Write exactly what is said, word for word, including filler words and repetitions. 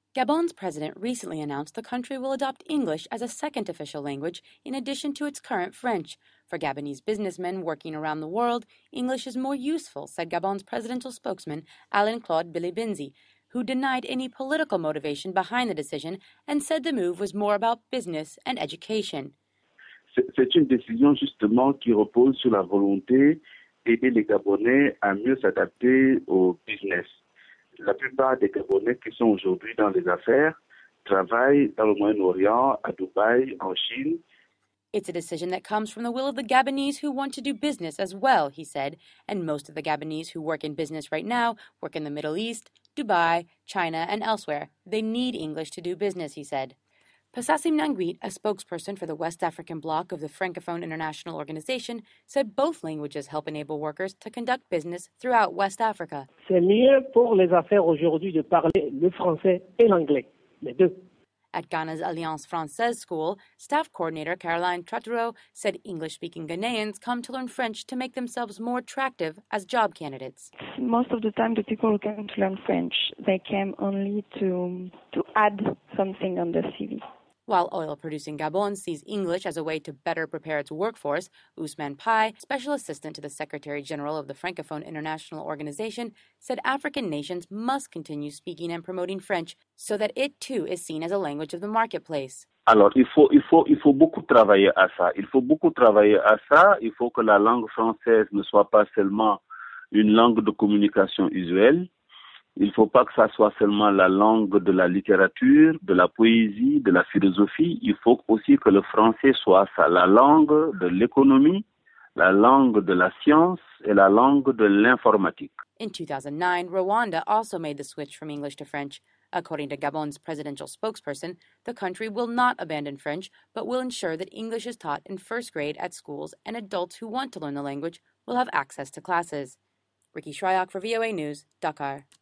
Gabon's president recently announced the country will adopt English as a second official language in addition to its current French. For Gabonese businessmen working around the world, English is more useful, said Gabon's presidential spokesman, Alain-Claude Bilibinzi, who denied any political motivation behind the decision and said the move was more about business and education. C'est une décision justement qui repose sur la volonté d'aider les Gabonais à mieux s'adapter au business. La plupart des Gabonais qui sont aujourd'hui dans les affaires travaillent dans le Moyen-Orient, à Dubaï, en Chine. It's a decision that comes from the will of the Gabonese who want to do business as well, he said, and most of the Gabonese who work in business right now work in the Middle East, Dubai, China, and elsewhere. They need English to do business, he said. Passasim Nanguit, a spokesperson for the West African bloc of the Francophone International Organization, said both languages help enable workers to conduct business throughout West Africa. C'est mieux pour les affaires aujourd'hui de parler le français et l'anglais, les deux. At Ghana's Alliance Française School, staff coordinator Caroline Trattereau said English-speaking Ghanaians come to learn French to make themselves more attractive as job candidates. Most of the time the people who come to learn French, they came only to, to add something on the C V. While oil-producing Gabon sees English as a way to better prepare its workforce, Ousmane Pai, special assistant to the Secretary-General of the Francophone International Organization, said African nations must continue speaking and promoting French so that it too is seen as a language of the marketplace. Alors, il faut, il faut, il faut beaucoup travailler à ça. Il faut beaucoup travailler à ça. Il faut que la langue française ne soit pas seulement une langue de communication usuelle. Il ne faut pas que ça soit seulement la langue de la littérature, de la poésie, de la philosophie. Il faut aussi que le français soit ça, la langue de l'économie, la langue de la science et la langue de l'informatique. In two thousand nine, Rwanda also made the switch from English to French. According to Gabon's presidential spokesperson, the country will not abandon French, but will ensure that English is taught in first grade at schools and adults who want to learn the language will have access to classes. Ricky Shryock for V O A News, Dakar.